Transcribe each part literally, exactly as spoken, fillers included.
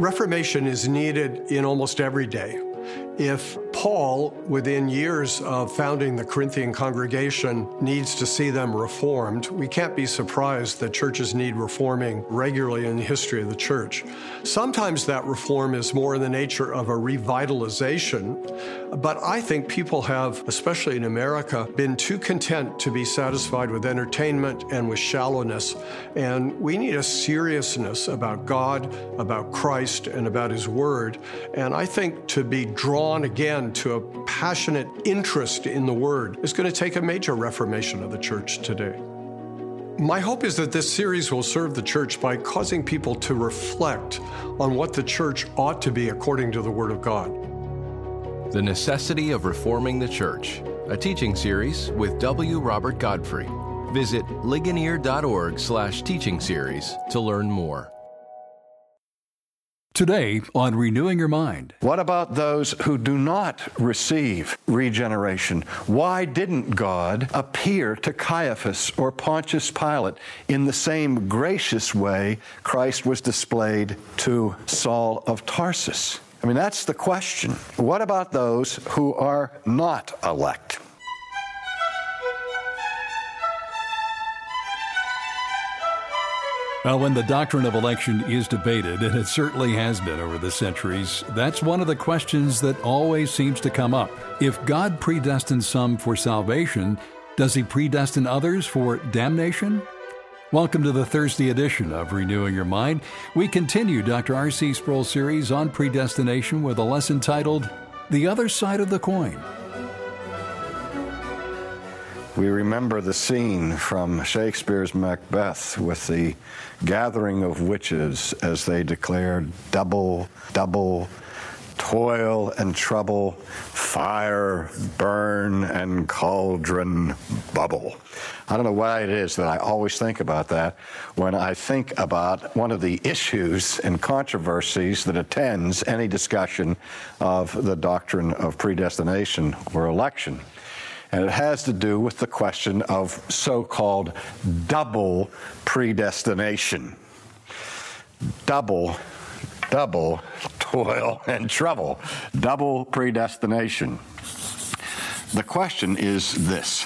Reformation is needed in almost every day. If Paul, within years of founding the Corinthian congregation, needs to see them reformed, we can't be surprised that churches need reforming regularly in the history of the church. Sometimes that reform is more in the nature of a revitalization, but I think people have, especially in America, been too content to be satisfied with entertainment and with shallowness. And we need a seriousness about God, about Christ, and about His Word. And I think to be drawn again to a passionate interest in the Word is going to take a major reformation of the church today. My hope is that this series will serve the church by causing people to reflect on what the church ought to be according to the Word of God. The Necessity of Reforming the Church, a teaching series with W. Robert Godfrey. Visit ligonier.org slash teaching series to learn more. Today on Renewing Your Mind. What about those who do not receive regeneration? Why didn't God appear to Caiaphas or Pontius Pilate in the same gracious way Christ was displayed to Saul of Tarsus? I mean, that's the question. What about those who are not elect? Well, when the doctrine of election is debated, and it certainly has been over the centuries, that's one of the questions that always seems to come up. If God predestined some for salvation, does He predestine others for damnation? Welcome to the Thursday edition of Renewing Your Mind. We continue Doctor R C Sproul's series on predestination with a lesson titled, The Other Side of the Coin. We remember the scene from Shakespeare's Macbeth with the gathering of witches as they declared double, double, toil and trouble, fire, burn, and cauldron bubble. I don't know why it is that I always think about that when I think about one of the issues and controversies that attends any discussion of the doctrine of predestination or election. And it has to do with the question of so-called double predestination. Double, double toil and trouble. Double predestination. The question is this: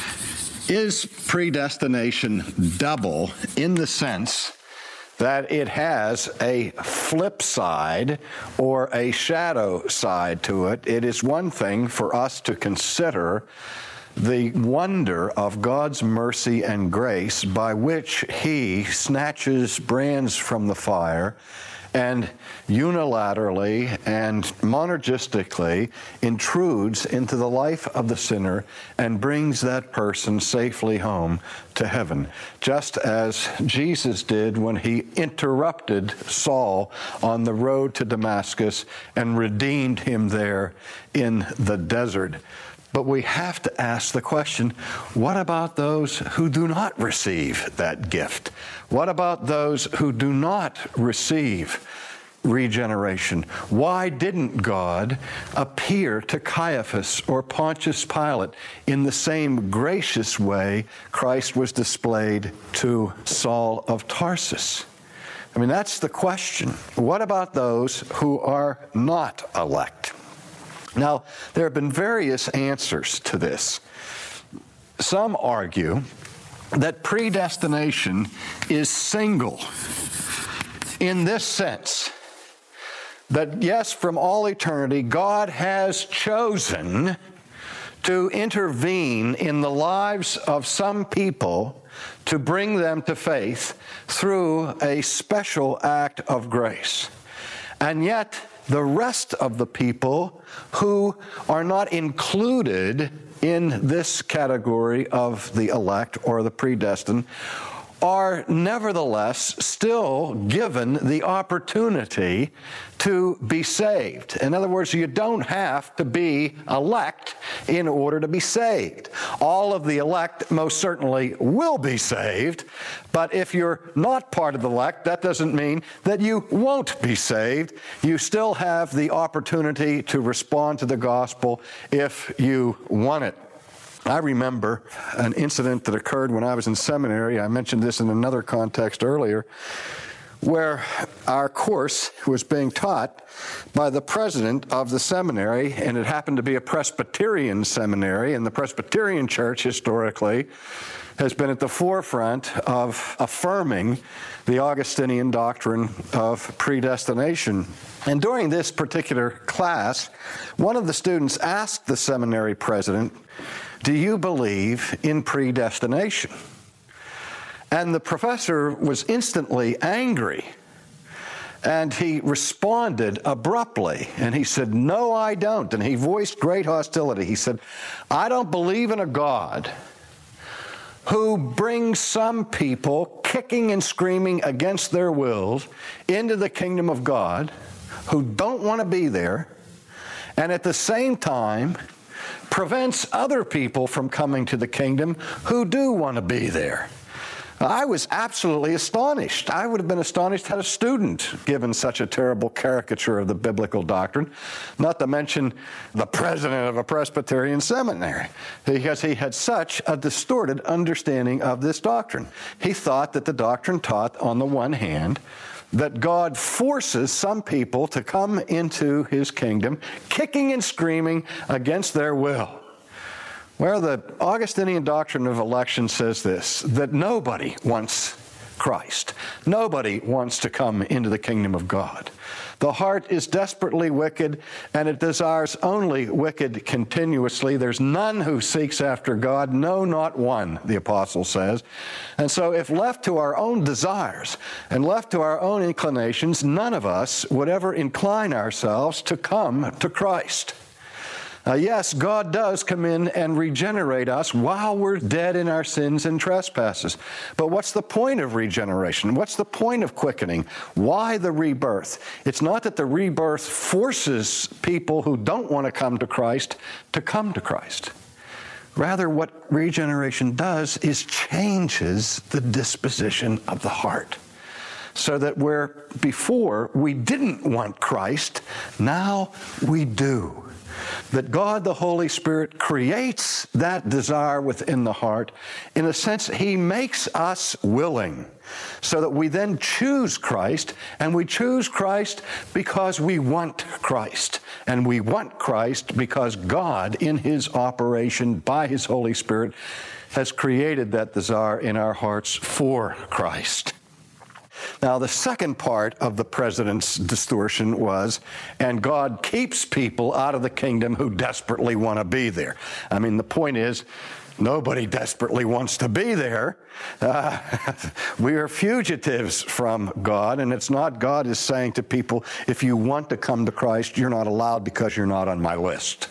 is predestination double in the sense that it has a flip side or a shadow side to it? It is one thing for us to consider the wonder of God's mercy and grace by which He snatches brands from the fire and unilaterally and monergistically intrudes into the life of the sinner and brings that person safely home to heaven, just as Jesus did when He interrupted Saul on the road to Damascus and redeemed him there in the desert. But we have to ask the question, what about those who do not receive that gift? What about those who do not receive regeneration? Why didn't God appear to Caiaphas or Pontius Pilate in the same gracious way Christ was displayed to Saul of Tarsus? I mean, that's the question. What about those who are not elect? Now, there have been various answers to this. Some argue that predestination is single in this sense, that yes, from all eternity, God has chosen to intervene in the lives of some people to bring them to faith through a special act of grace. And yet, the rest of the people who are not included in this category of the elect or the predestined are nevertheless still given the opportunity to be saved. In other words, you don't have to be elect in order to be saved. All of the elect most certainly will be saved, but if you're not part of the elect, that doesn't mean that you won't be saved. You still have the opportunity to respond to the gospel if you want it. I remember an incident that occurred when I was in seminary. I mentioned this in another context earlier, where our course was being taught by the president of the seminary, and it happened to be a Presbyterian seminary, and the Presbyterian Church historically has been at the forefront of affirming the Augustinian doctrine of predestination. And during this particular class, one of the students asked the seminary president, "Do you believe in predestination?" And the professor was instantly angry, and he responded abruptly, and he said, "No, I don't." And he voiced great hostility. He said, "I don't believe in a God who brings some people kicking and screaming against their wills into the kingdom of God, who don't want to be there, and at the same time prevents other people from coming to the kingdom who do want to be there." I was absolutely astonished. I would have been astonished had a student given such a terrible caricature of the biblical doctrine, not to mention the president of a Presbyterian seminary, because he had such a distorted understanding of this doctrine. He thought that the doctrine taught, on the one hand, that God forces some people to come into his kingdom, kicking and screaming against their will. Where the Augustinian doctrine of election says this, that nobody wants Christ. Nobody wants to come into the kingdom of God. The heart is desperately wicked, and it desires only wicked continuously. There's none who seeks after God, no, not one, the apostle says. And so if left to our own desires and left to our own inclinations, none of us would ever incline ourselves to come to Christ. Uh, yes, God does come in and regenerate us while we're dead in our sins and trespasses. But what's the point of regeneration? What's the point of quickening? Why the rebirth? It's not that the rebirth forces people who don't want to come to Christ to come to Christ. Rather, what regeneration does is changes the disposition of the heart. So that where before we didn't want Christ, now we do. That God the Holy Spirit creates that desire within the heart. In a sense, he makes us willing so that we then choose Christ, and we choose Christ because we want Christ. And we want Christ because God, in his operation by his Holy Spirit, has created that desire in our hearts for Christ. Now, the second part of the president's distortion was, and God keeps people out of the kingdom who desperately want to be there. I mean, the point is, nobody desperately wants to be there. Uh, we are fugitives from God, and it's not God is saying to people, if you want to come to Christ, you're not allowed because you're not on my list.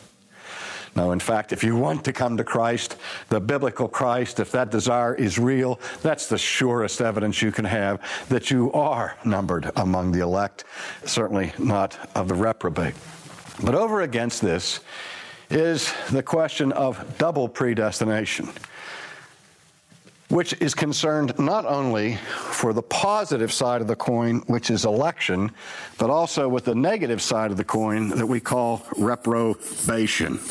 No, in fact, if you want to come to Christ, the biblical Christ, if that desire is real, that's the surest evidence you can have that you are numbered among the elect, certainly not of the reprobate. But over against this is the question of double predestination, which is concerned not only for the positive side of the coin, which is election, but also with the negative side of the coin that we call reprobation.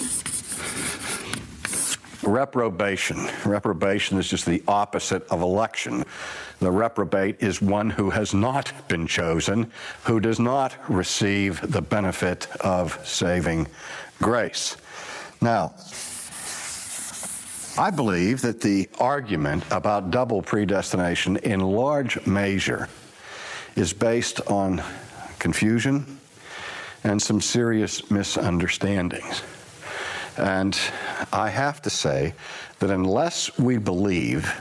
Reprobation. Reprobation is just the opposite of election. The reprobate is one who has not been chosen, who does not receive the benefit of saving grace. Now, I believe that the argument about double predestination in large measure is based on confusion and some serious misunderstandings. And I have to say that unless we believe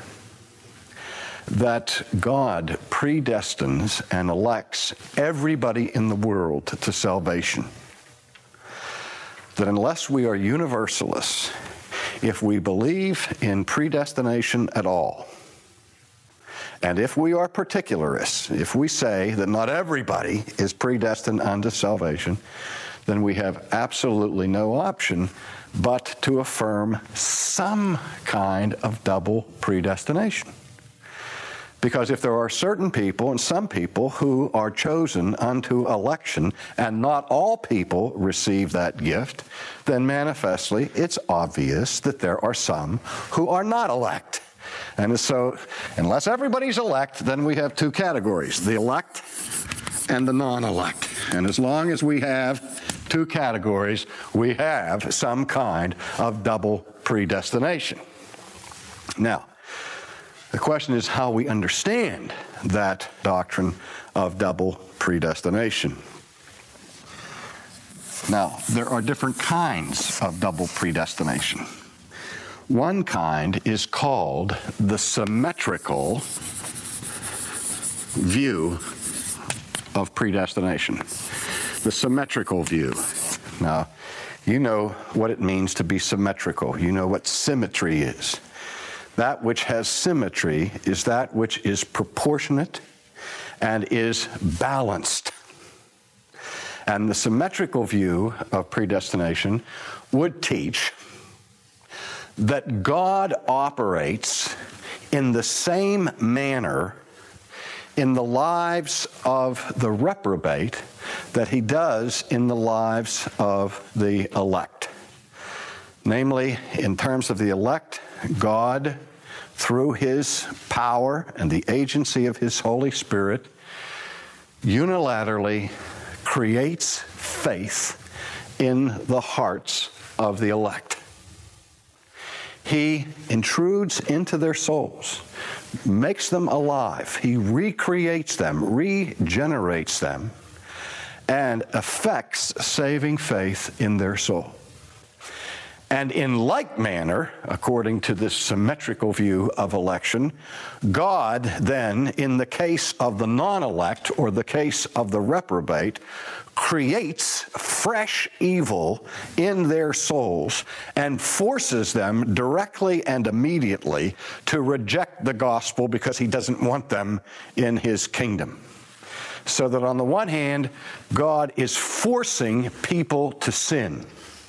that God predestines and elects everybody in the world to salvation, that unless we are universalists, if we believe in predestination at all, and if we are particularists, if we say that not everybody is predestined unto salvation, then we have absolutely no option but to affirm some kind of double predestination. Because if there are certain people and some people who are chosen unto election, and not all people receive that gift, then manifestly it's obvious that there are some who are not elect. And so, unless everybody's elect, then we have two categories, the elect and the non-elect. And as long as we have two categories, we have some kind of double predestination. Now, the question is how we understand that doctrine of double predestination. Now, there are different kinds of double predestination. One kind is called the symmetrical view of predestination. The symmetrical view. Now, you know what it means to be symmetrical. You know what symmetry is. That which has symmetry is that which is proportionate and is balanced. And the symmetrical view of predestination would teach that God operates in the same manner in the lives of the reprobate that he does in the lives of the elect. Namely, in terms of the elect, God, through his power and the agency of his Holy Spirit, unilaterally creates faith in the hearts of the elect. He intrudes into their souls, makes them alive. He recreates them, regenerates them, and effects saving faith in their soul. And in like manner, according to this symmetrical view of election, God then, in the case of the non-elect or the case of the reprobate, creates fresh evil in their souls and forces them directly and immediately to reject the gospel because he doesn't want them in his kingdom. So that on the one hand, God is forcing people to sin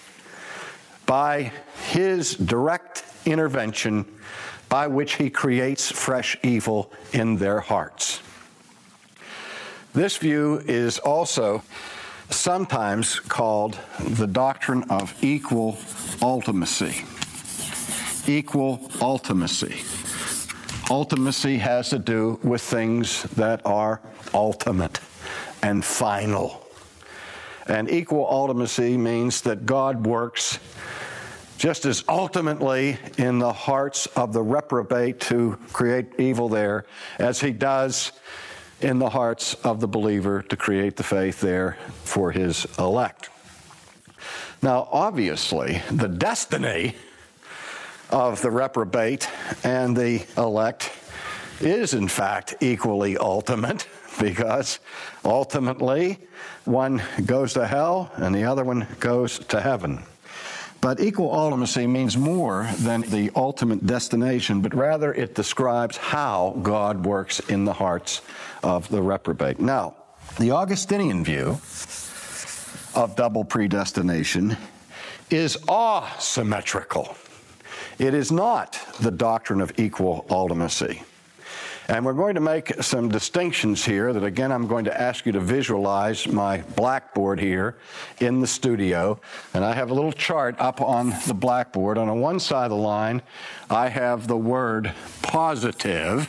by his direct intervention, by which he creates fresh evil in their hearts. This view is also sometimes called the doctrine of equal ultimacy. Equal ultimacy. Ultimacy has to do with things that are ultimate and final. And equal ultimacy means that God works just as ultimately in the hearts of the reprobate to create evil there as he does in the hearts of the believer to create the faith there for his elect. Now, obviously, the destiny of the reprobate and the elect is, in fact, equally ultimate, because ultimately one goes to hell and the other one goes to heaven. But equal ultimacy means more than the ultimate destination, but rather it describes how God works in the hearts of the reprobate. Now, the Augustinian view of double predestination is asymmetrical. It is not the doctrine of equal ultimacy. And we're going to make some distinctions here that, again, I'm going to ask you to visualize my blackboard here in the studio. And I have a little chart up on the blackboard. On one side of the line, I have the word positive.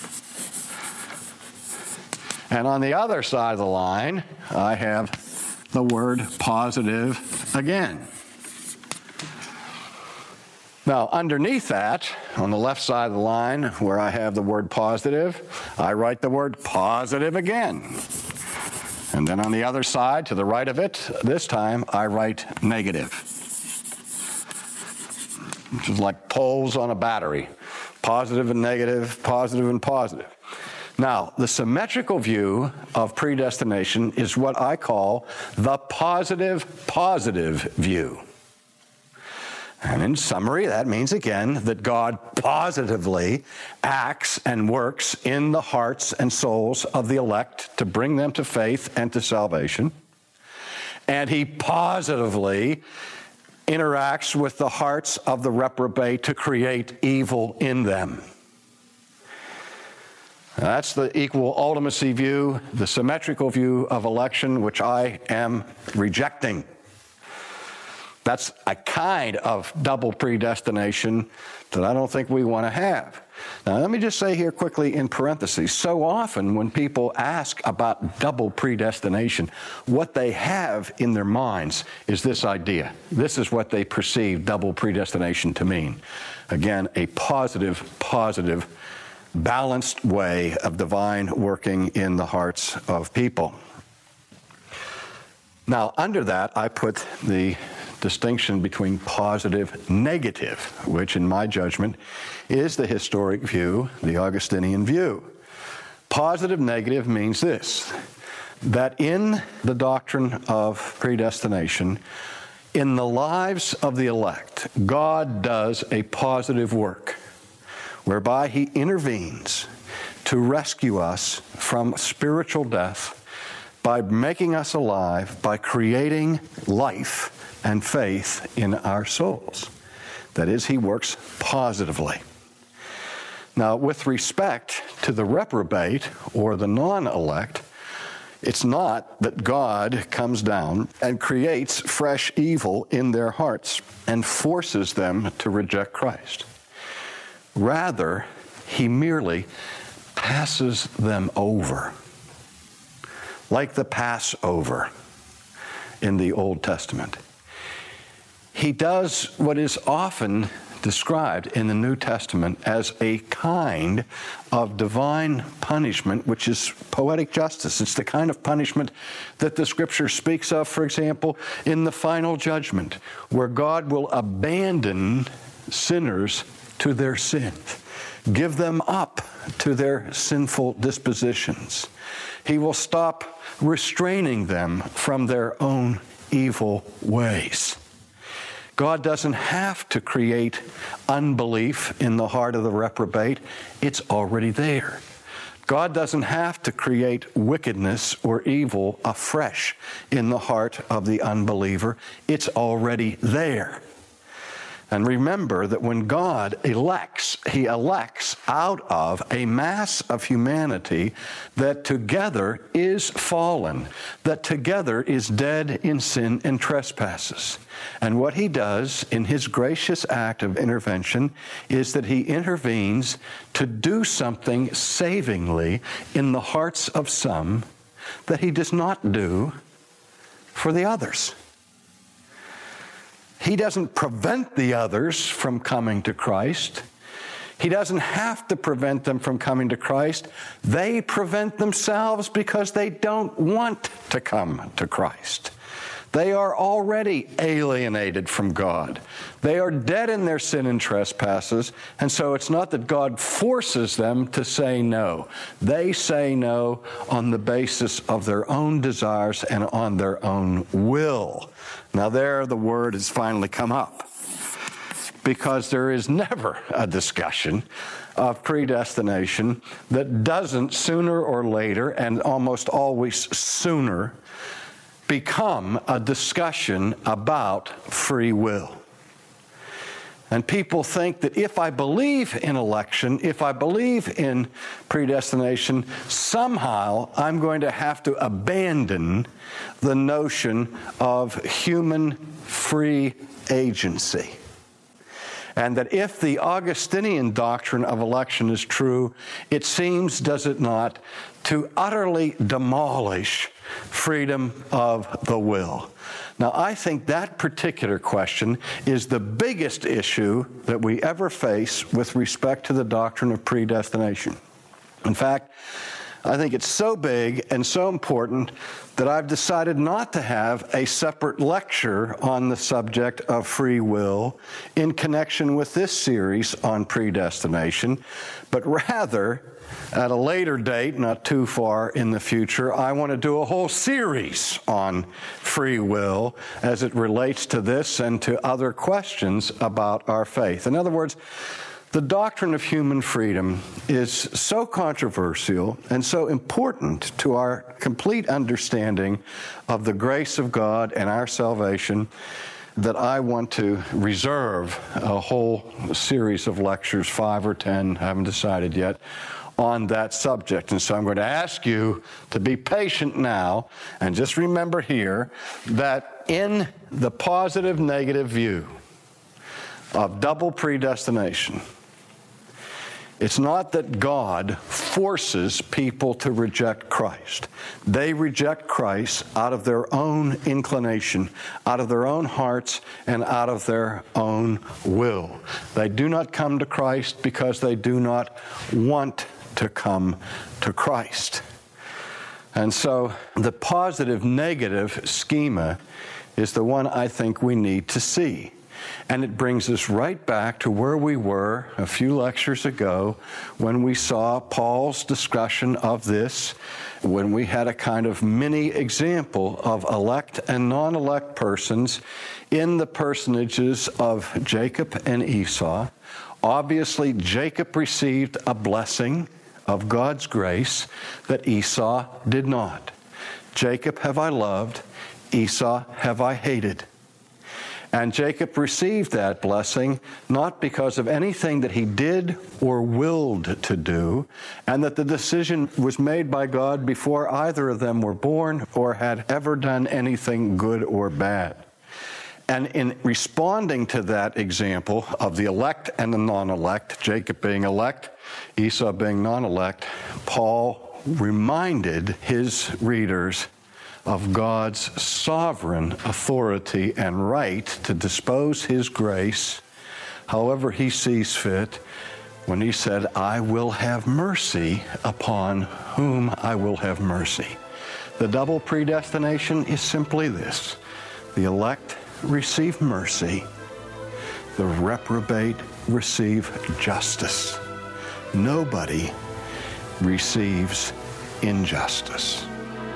And on the other side of the line, I have the word positive again. Now, underneath that, on the left side of the line, where I have the word positive, I write the word positive again. And then on the other side, to the right of it, this time, I write negative. Which is like poles on a battery. Positive and negative, positive and positive. Now, the symmetrical view of predestination is what I call the positive-positive view. And in summary, that means, again, that God positively acts and works in the hearts and souls of the elect to bring them to faith and to salvation. And he positively interacts with the hearts of the reprobate to create evil in them. That's the equal ultimacy view, the symmetrical view of election, which I am rejecting. That's a kind of double predestination that I don't think we want to have. Now, let me just say here quickly in parentheses, so often when people ask about double predestination, what they have in their minds is this idea. This is what they perceive double predestination to mean. Again, a positive, positive, balanced way of divine working in the hearts of people. Now, under that, I put the distinction between positive, negative, which in my judgment is the historic view, the Augustinian view. Positive, negative means this, that in the doctrine of predestination, in the lives of the elect, God does a positive work whereby he intervenes to rescue us from spiritual death by making us alive, by creating life and faith in our souls. That is, he works positively. Now, with respect to the reprobate or the non-elect, it's not that God comes down and creates fresh evil in their hearts and forces them to reject Christ. Rather, he merely passes them over, like the Passover in the Old Testament. He does what is often described in the New Testament as a kind of divine punishment, which is poetic justice. It's the kind of punishment that the Scripture speaks of, for example, in the final judgment, where God will abandon sinners to their sins, give them up to their sinful dispositions. He will stop restraining them from their own evil ways. God doesn't have to create unbelief in the heart of the reprobate. It's already there. God doesn't have to create wickedness or evil afresh in the heart of the unbeliever. It's already there. And remember that when God elects, he elects out of a mass of humanity that together is fallen, that together is dead in sin and trespasses. And what he does in his gracious act of intervention is that he intervenes to do something savingly in the hearts of some that he does not do for the others. He doesn't prevent the others from coming to Christ. He doesn't have to prevent them from coming to Christ. They prevent themselves because they don't want to come to Christ. They are already alienated from God. They are dead in their sin and trespasses, and so it's not that God forces them to say no. They say no on the basis of their own desires and on their own will. Now there the word has finally come up, because there is never a discussion of predestination that doesn't sooner or later, and almost always sooner, become a discussion about free will. And people think that if I believe in election, if I believe in predestination, somehow I'm going to have to abandon the notion of human free agency. And that if the Augustinian doctrine of election is true, it seems, does it not, to utterly demolish freedom of the will. Now, I think that particular question is the biggest issue that we ever face with respect to the doctrine of predestination. In fact, I think it's so big and so important that I've decided not to have a separate lecture on the subject of free will in connection with this series on predestination, but rather, at a later date, not too far in the future, I want to do a whole series on free will as it relates to this and to other questions about our faith. In other words, the doctrine of human freedom is so controversial and so important to our complete understanding of the grace of God and our salvation that I want to reserve a whole series of lectures, five or ten, haven't decided yet, on that subject. And so I'm going to ask you to be patient now, and just remember here that in the positive-negative view of double predestination, it's not that God forces people to reject Christ. They reject Christ out of their own inclination, out of their own hearts, and out of their own will. They do not come to Christ because they do not want to come to Christ. And so the positive-negative schema is the one I think we need to see. And it brings us right back to where we were a few lectures ago when we saw Paul's discussion of this, when we had a kind of mini example of elect and non-elect persons in the personages of Jacob and Esau. Obviously, Jacob received a blessing of God's grace that Esau did not. Jacob have I loved, Esau have I hated. And Jacob received that blessing not because of anything that he did or willed to do, and that the decision was made by God before either of them were born or had ever done anything good or bad. And in responding to that example of the elect and the non-elect, Jacob being elect, Esau being non-elect, Paul reminded his readers of God's sovereign authority and right to dispose his grace however he sees fit when he said, I will have mercy upon whom I will have mercy. The double predestination is simply this. The elect receive mercy. The reprobate receive justice. Nobody receives injustice.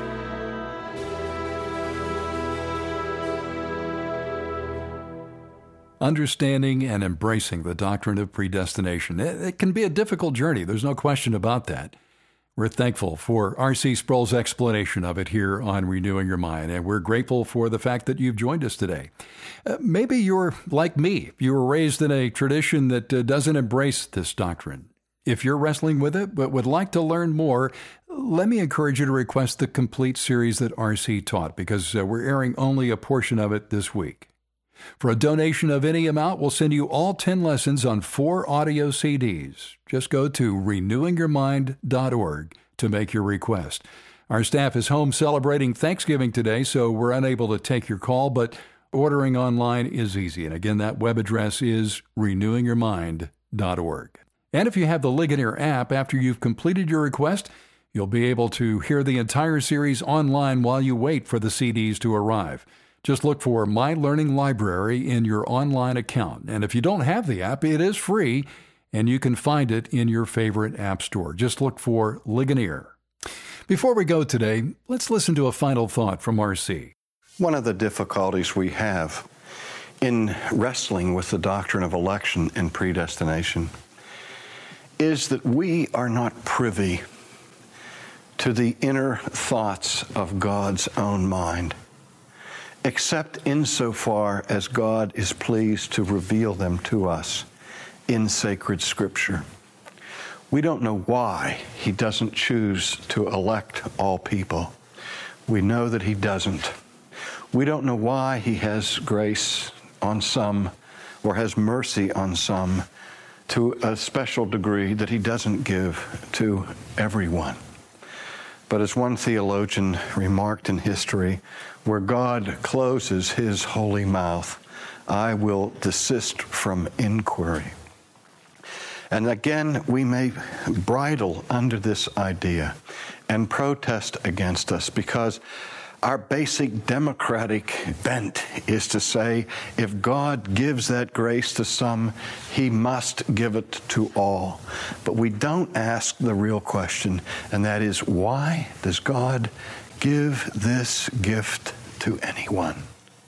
Understanding and embracing the doctrine of predestination. It, it can be a difficult journey. There's no question about that. We're thankful for R C Sproul's explanation of it here on Renewing Your Mind, and we're grateful for the fact that you've joined us today. Uh, maybe you're like me. You were raised in a tradition that uh, doesn't embrace this doctrine. If you're wrestling with it but would like to learn more, let me encourage you to request the complete series that R C taught, because uh, we're airing only a portion of it this week. For a donation of any amount, we'll send you all ten lessons on four audio C Ds. Just go to renewing your mind dot org to make your request. Our staff is home celebrating Thanksgiving today, so we're unable to take your call, but ordering online is easy. And again, that web address is renewing your mind dot org. And if you have the Ligonier app, after you've completed your request, you'll be able to hear the entire series online while you wait for the C Ds to arrive. Just look for My Learning Library in your online account. And if you don't have the app, it is free, and you can find it in your favorite app store. Just look for Ligonier. Before we go today, let's listen to a final thought from R C. One of the difficulties we have in wrestling with the doctrine of election and predestination is that we are not privy to the inner thoughts of God's own mind, except insofar as God is pleased to reveal them to us in sacred Scripture. We don't know why He doesn't choose to elect all people. We know that He doesn't. We don't know why He has grace on some or has mercy on some to a special degree that He doesn't give to everyone. But as one theologian remarked in history, where God closes His holy mouth, I will desist from inquiry. And again, we may bridle under this idea and protest against us, because our basic democratic bent is to say, if God gives that grace to some, He must give it to all. But we don't ask the real question, and that is, why does God give this gift to anyone?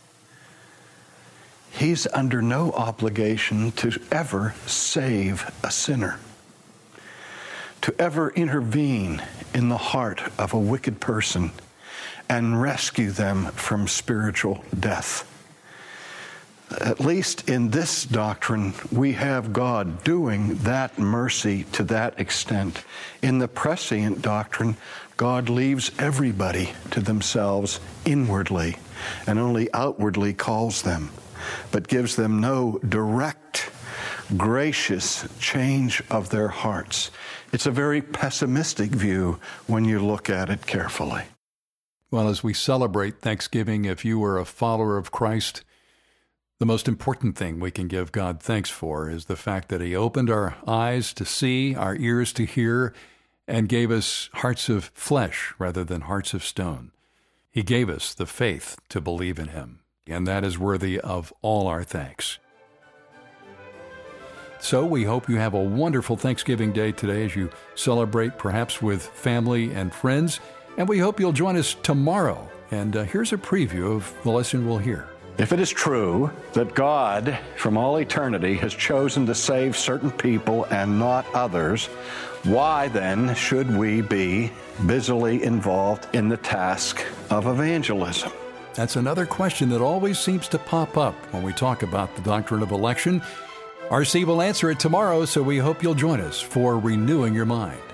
He's under no obligation to ever save a sinner, to ever intervene in the heart of a wicked person and rescue them from spiritual death. At least in this doctrine, we have God doing that mercy to that extent. In the prescient doctrine, God leaves everybody to themselves inwardly and only outwardly calls them, but gives them no direct, gracious change of their hearts. It's a very pessimistic view when you look at it carefully. Well, as we celebrate Thanksgiving, if you are a follower of Christ, the most important thing we can give God thanks for is the fact that He opened our eyes to see, our ears to hear, and gave us hearts of flesh rather than hearts of stone. He gave us the faith to believe in Him, and that is worthy of all our thanks. So we hope you have a wonderful Thanksgiving Day today as you celebrate perhaps with family and friends, and we hope you'll join us tomorrow. And uh, here's a preview of the lesson we'll hear. If it is true that God, from all eternity, has chosen to save certain people and not others, why then should we be busily involved in the task of evangelism? That's another question that always seems to pop up when we talk about the doctrine of election. R C will answer it tomorrow, so we hope you'll join us for Renewing Your Mind.